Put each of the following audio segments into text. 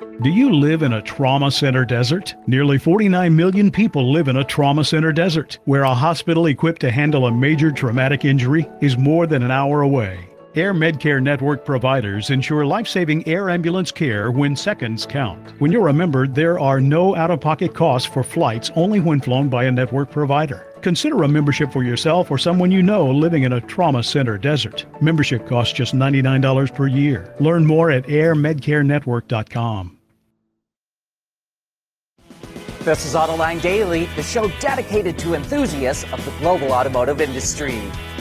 Do you live in a trauma center desert? Nearly 49 million people live in a trauma center desert, where a hospital equipped to handle a major traumatic injury is more than an hour away. Air Medcare Network providers ensure life-saving air ambulance care when seconds count. When you're a member, there are no out-of-pocket costs for flights, only when flown by a network provider. Consider a membership for yourself or someone you know living in a trauma center desert. Membership costs just $99 per year. Learn more at airmedcarenetwork.com. This is Autoline Daily, the show dedicated to enthusiasts of the global automotive industry.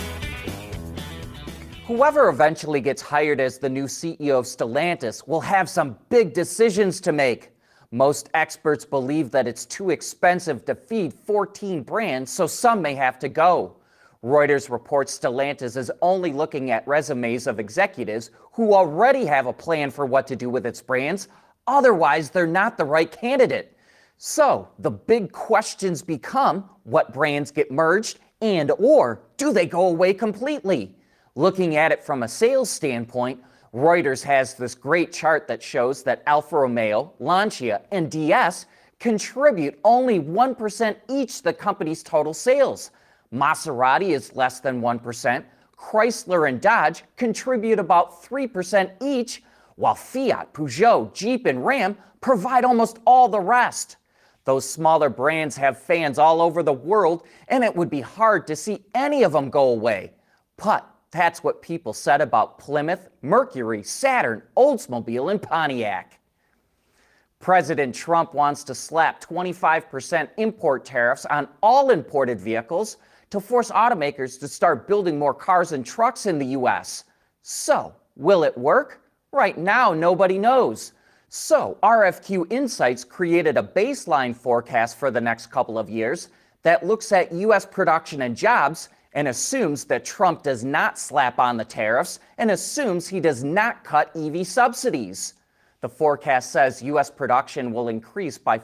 Whoever eventually gets hired as the new CEO of Stellantis will have some big decisions to make. Most experts believe that it's too expensive to feed 14 brands, so some may have to go. Reuters reports Stellantis is only looking at resumes of executives who already have a plan for what to do with its brands. Otherwise, they're not the right candidate. So the big questions become, what brands get merged and/or do they go away completely? Looking at it from a sales standpoint, Reuters has this great chart that shows that Alfa Romeo, Lancia, and DS contribute only 1% each to the company's total sales. Maserati is less than 1%. Chrysler and Dodge contribute about 3% each, while Fiat, Peugeot, Jeep, and Ram provide almost all the rest. Those smaller brands have fans all over the world, and it would be hard to see any of them go away. But that's what people said about Plymouth, Mercury, Saturn, Oldsmobile, and Pontiac. President Trump wants to slap 25% import tariffs on all imported vehicles to force automakers to start building more cars and trucks in the U.S. So, will it work? Right now, nobody knows. So, RFQ Insights created a baseline forecast for the next couple of years that looks at U.S. production and jobs and assumes that Trump does not slap on the tariffs and assumes he does not cut EV subsidies. The forecast says U.S. production will increase by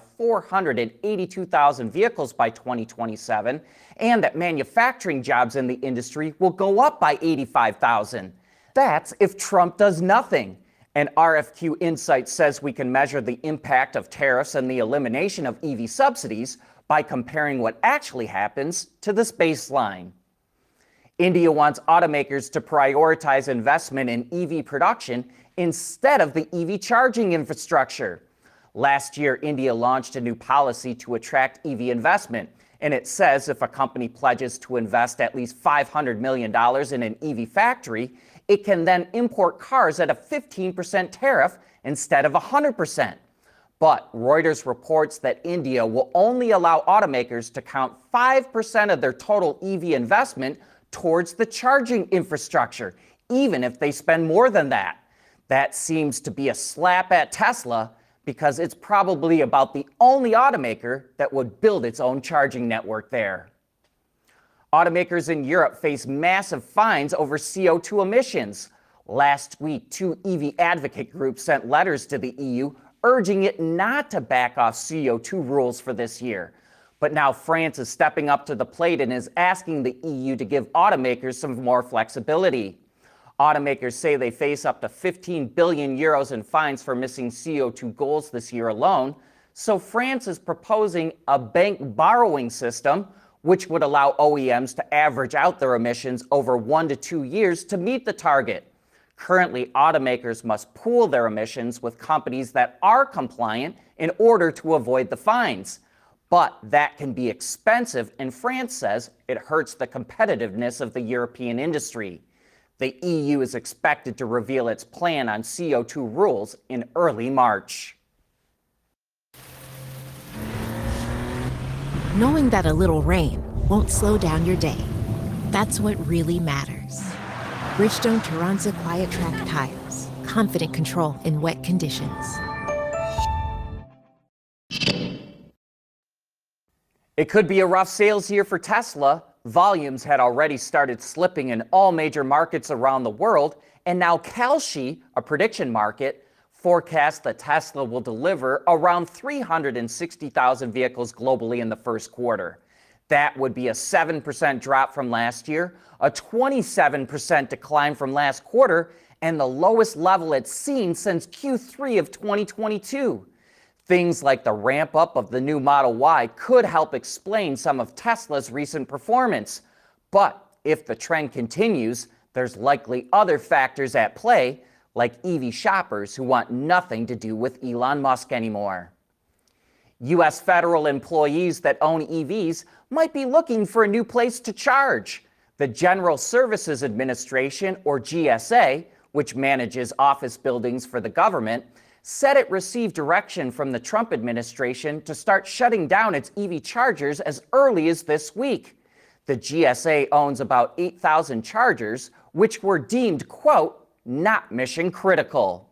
482,000 vehicles by 2027 and that manufacturing jobs in the industry will go up by 85,000. That's if Trump does nothing. And RFQ Insights says we can measure the impact of tariffs and the elimination of EV subsidies by comparing what actually happens to this baseline. India wants automakers to prioritize investment in EV production instead of the EV charging infrastructure. Last year, India launched a new policy to attract EV investment, and it says if a company pledges to invest at least $500 million in an EV factory, it can then import cars at a 15% tariff instead of 100%. But Reuters reports that India will only allow automakers to count 5% of their total EV investment towards the charging infrastructure, even if they spend more than that. That seems to be a slap at Tesla because it's probably about the only automaker that would build its own charging network there. Automakers in Europe face massive fines over CO2 emissions. Last week, 2 EV advocate groups sent letters to the EU urging it not to back off CO2 rules for this year. But now France is stepping up to the plate and is asking the EU to give automakers some more flexibility. Automakers say they face up to 15 billion euros in fines for missing CO2 goals this year alone. So France is proposing a bank borrowing system, which would allow OEMs to average out their emissions over 1 to 2 years to meet the target. Currently, automakers must pool their emissions with companies that are compliant in order to avoid the fines. But that can be expensive, and France says it hurts the competitiveness of the European industry. The EU is expected to reveal its plan on CO2 rules in early March. Knowing that a little rain won't slow down your day. That's what really matters. Bridgestone Turanza Quiet Track tires. Confident control in wet conditions. It could be a rough sales year for Tesla. Volumes had already started slipping in all major markets around the world, and now Kalshi, a prediction market, forecasts that Tesla will deliver around 360,000 vehicles globally in the first quarter. That would be a 7% drop from last year, a 27% decline from last quarter, and the lowest level it's seen since Q3 of 2022. Things like the ramp up of the new Model Y could help explain some of Tesla's recent performance. But if the trend continues, there's likely other factors at play, like EV shoppers who want nothing to do with Elon Musk anymore. U.S. federal employees that own EVs might be looking for a new place to charge. The General Services Administration, or GSA, which manages office buildings for the government, said it received direction from the Trump administration to start shutting down its EV chargers as early as this week. The GSA owns about 8,000 chargers, which were deemed, quote, not mission critical.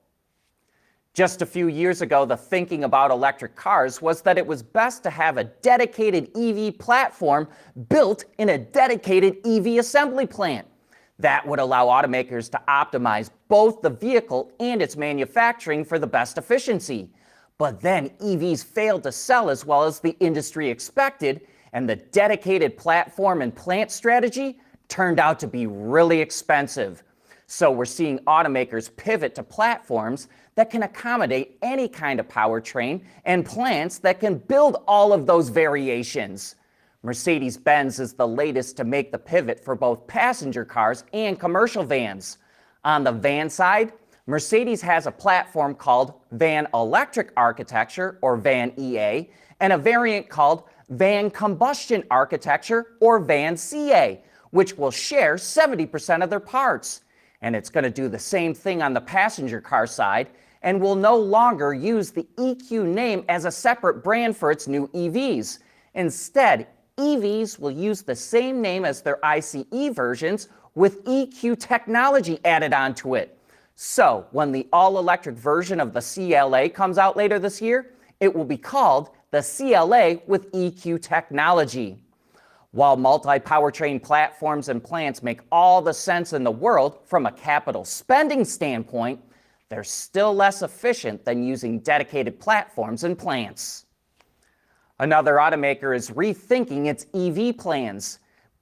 Just a few years ago, the thinking about electric cars was that it was best to have a dedicated EV platform built in a dedicated EV assembly plant. That would allow automakers to optimize both the vehicle and its manufacturing for the best efficiency. But then EVs failed to sell as well as the industry expected, and the dedicated platform and plant strategy turned out to be really expensive. So we're seeing automakers pivot to platforms that can accommodate any kind of powertrain and plants that can build all of those variations. Mercedes-Benz is the latest to make the pivot for both passenger cars and commercial vans. On the van side, Mercedes has a platform called Van Electric Architecture, or Van EA, and a variant called Van Combustion Architecture, or Van CA, which will share 70% of their parts. And it's going to do the same thing on the passenger car side and will no longer use the EQ name as a separate brand for its new EVs. Instead, EVs will use the same name as their ICE versions with EQ technology added onto it. So, when the all-electric version of the CLA comes out later this year, it will be called the CLA with EQ technology. While multi-powertrain platforms and plants make all the sense in the world from a capital spending standpoint, they're still less efficient than using dedicated platforms and plants. Another automaker is rethinking its EV plans.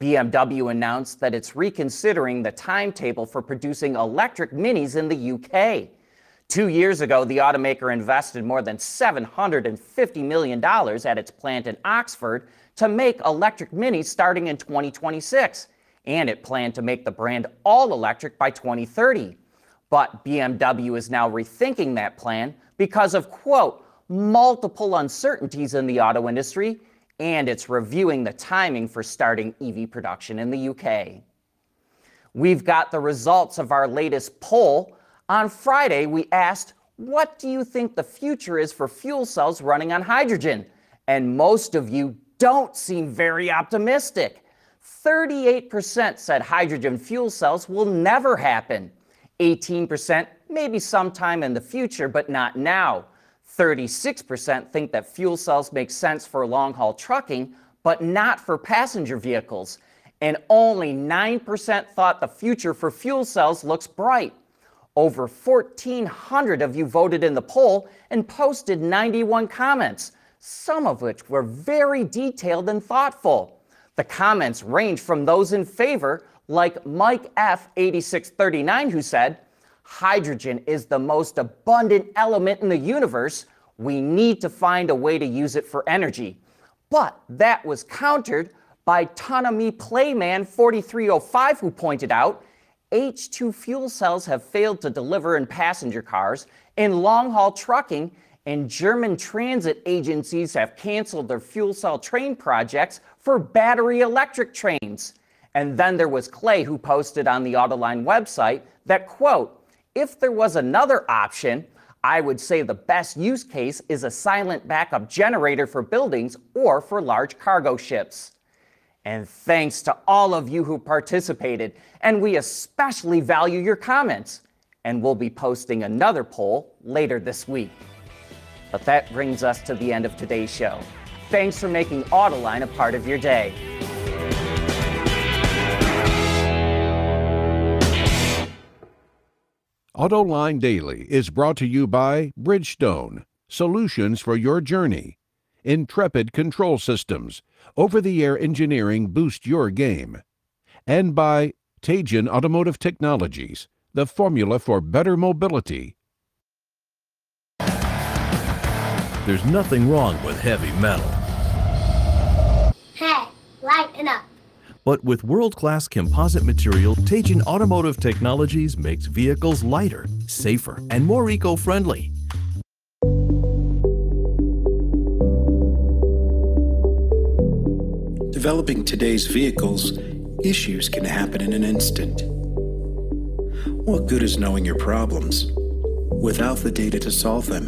BMW announced that it's reconsidering the timetable for producing electric Minis in the UK. 2 years ago, the automaker invested more than $750 million at its plant in Oxford to make electric Minis starting in 2026, and it planned to make the brand all electric by 2030. But BMW is now rethinking that plan because of, quote, multiple uncertainties in the auto industry, and it's reviewing the timing for starting EV production in the UK. We've got the results of our latest poll. On Friday, we asked, what do you think the future is for fuel cells running on hydrogen? And most of you don't seem very optimistic. 38% said hydrogen fuel cells will never happen. 18% maybe sometime in the future, but not now. 36% think that fuel cells make sense for long-haul trucking, but not for passenger vehicles. And only 9% thought the future for fuel cells looks bright. Over 1,400 of you voted in the poll and posted 91 comments, some of which were very detailed and thoughtful. The comments range from those in favor, like Mike F. 8639, who said, hydrogen is the most abundant element in the universe. We need to find a way to use it for energy. But that was countered by Tanami Playman 4305, who pointed out, H2 fuel cells have failed to deliver in passenger cars, in long-haul trucking, and German transit agencies have canceled their fuel cell train projects for battery electric trains. And then there was Clay, who posted on the Autoline website that, quote, if there was another option, I would say the best use case is a silent backup generator for buildings or for large cargo ships. And thanks to all of you who participated, and we especially value your comments. And we'll be posting another poll later this week. But that brings us to the end of today's show. Thanks for making Autoline a part of your day. Autoline Daily is brought to you by Bridgestone, solutions for your journey. Intrepid Control Systems, over-the-air engineering boost your game. And by Teijin Automotive Technologies, the formula for better mobility. There's nothing wrong with heavy metal. Hey, lighten up. But with world-class composite material, Teijin Automotive Technologies makes vehicles lighter, safer, and more eco-friendly. Developing today's vehicles, issues can happen in an instant. What good is knowing your problems without the data to solve them?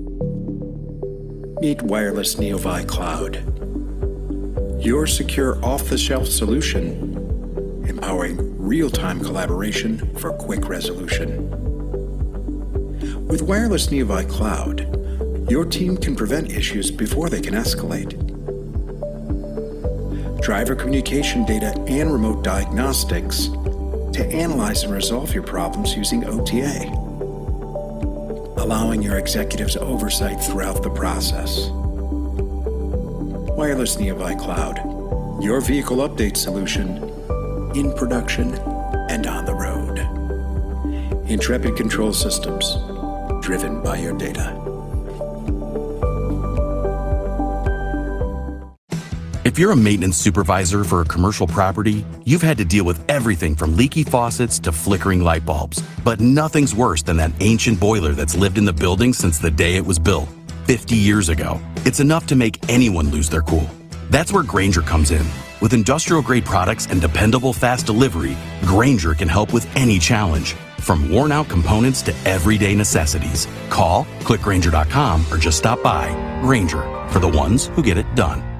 Meet Wireless Neovi Cloud, your secure off-the-shelf solution, empowering real-time collaboration for quick resolution. With Wireless Neovi Cloud, your team can prevent issues before they can escalate. Driver communication data and remote diagnostics to analyze and resolve your problems using OTA, allowing your executives oversight throughout the process. Wireless Neovi Cloud, your vehicle update solution in production and on the road. Intrepid Control Systems, driven by your data. If you're a maintenance supervisor for a commercial property, you've had to deal with everything from leaky faucets to flickering light bulbs. But nothing's worse than that ancient boiler that's lived in the building since the day it was built, 50 years ago. It's enough to make anyone lose their cool. That's where Grainger comes in. With industrial-grade products and dependable fast delivery, Grainger can help with any challenge, from worn-out components to everyday necessities. Call, click Grainger.com, or just stop by. Grainger, for the ones who get it done.